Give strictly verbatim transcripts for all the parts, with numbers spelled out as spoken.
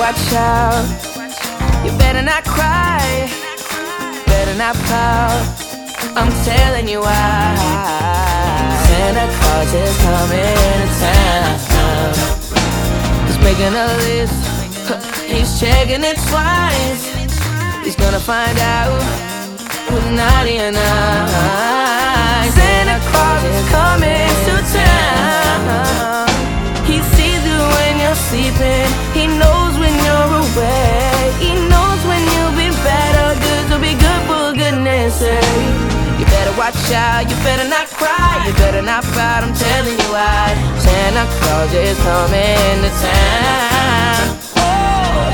watch out. You better not cry, better not pout. I'm telling you why. Santa Claus is coming to town. He's making a list, he's checking it twice. He's gonna find out who's naughty or nice. Santa Claus is coming to town. He sees you when you're sleeping, he knows when you're awake, he knows when you've been bad or good, so be good for goodness sake. You better watch out, you better not cry, you better not pout, I'm telling you why. Santa Claus is coming to town. Oh.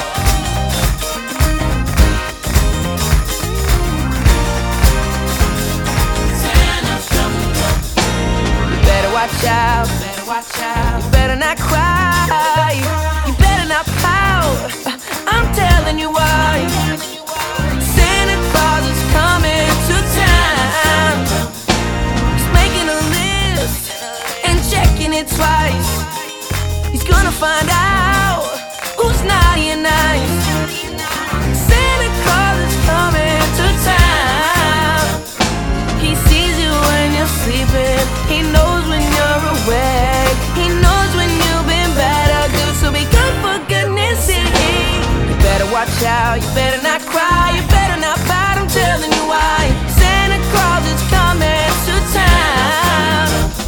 Santa's coming. You better watch out, better watch out. You better not cry, you better not pout, I'm telling you why. Santa Claus is coming to town. He's making a list and checking it twice. He's gonna find out who's naughty and nice. Santa Claus is coming to town. He sees you when you're sleeping, he knows when you're awake, he knows when you've been bad or good, so be good for goodness sake. You better watch out, you better not cry, you better not pout, I'm telling you why. Santa Claus is coming to town.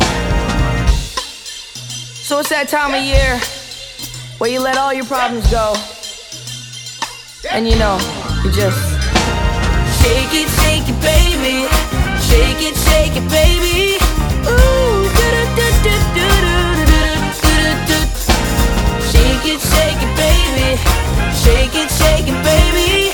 So it's that time of year where you let all your problems go, and you know, you just shake it, shake it, baby. Shake it, shake it, baby. Ooh, do-do-do-do-do-do-do-do-do-do. Shake it, shake it, baby. Shake it, shake it, baby.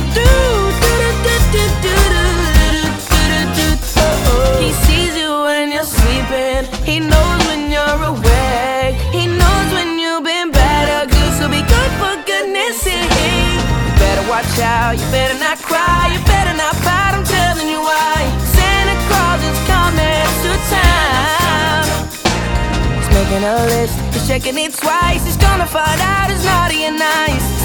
Do-do-do-do-do-do-do-do-do-do. He sees you when you're sleeping, he knows when you're awake, he knows when you've been bad or good, so be good for goodness sake. You better watch out, you better not cry, you better not pout, I'm telling you why. Santa Claus is coming to town. He's making a list, he's checking it twice, he's gonna find out who's naughty and nice.